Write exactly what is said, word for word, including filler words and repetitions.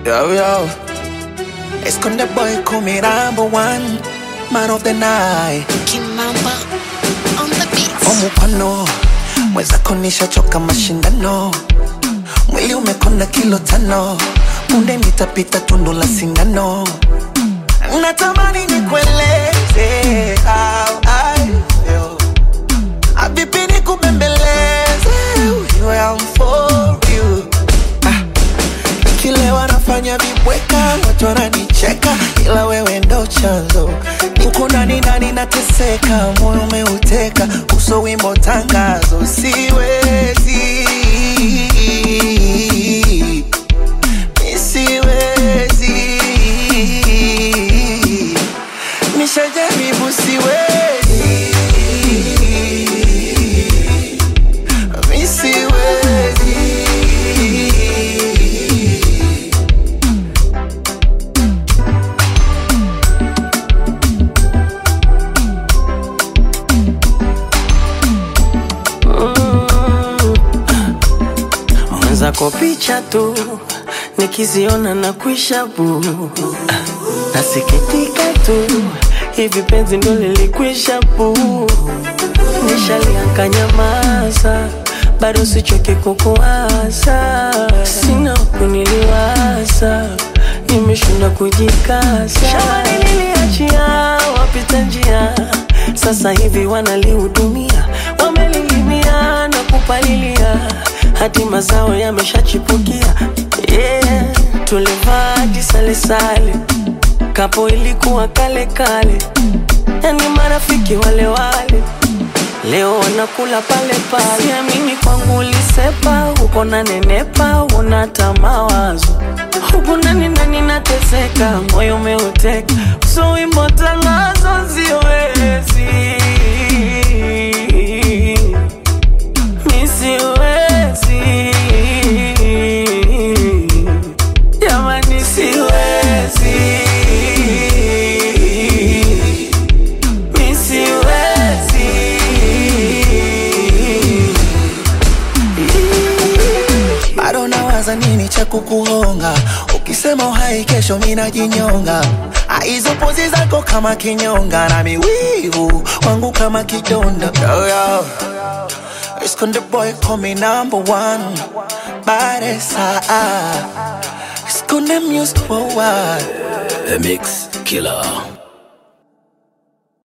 Yo, yo. Esconde boy, call me number one man of the night. Kimamba on the beat. Omupano, mweza konisha choka mashindano. Mwili umekonda kilo tano. Punde nitapita tundu la sindano. Natamani nikueleze how I feel. Habibi nikubembeleze, you I'm for you. Ah. Nikilewa nafanya vibweka, watu wananicheka, ila wewe ndo chanzo. Uko ndani ndani nateseka, moyo umeuteka, uso wimbo tangazo, siwezi. Siwezi. Nishajaribu siwezi. Mi siwezi. Mwenzako picha tu nikiziona na kuisha bu, nasikitika tu, hivi penzi ndo lilikwisha bu. Nishalianka nyamaza, bado sichoke kukuasa. Sina kuniliwaza, nimeshinda kujikasa. Shamba niliachia wapita njia, sasa hivi wanalihudumia. Wamelilimia na kupalilia, hadi mazao yameshachipukia. Yeah, tulivaji sale sale, kapo ilikuwa kale kale. Yani marafiki wale wale, leo wanakula pale pale. Siamini kwangu ulisepa, uko na nenepa, unata mawazo. Huku nani nani nateseka, moyo umeuteka, so wimbo tangazo siwezi. Mi siwezi. Jamani siwezi. Mi siwezi. Bado nawaza nini cha kukuhonga, ukisema uhai kesho mina jinyonga. Aizo pozi zako kama kinyonga, na miwivu wangu kama kidonda. Yo, yo. Esconde boy, call me number one Baresa. Esconde music for what? The Mix Killer.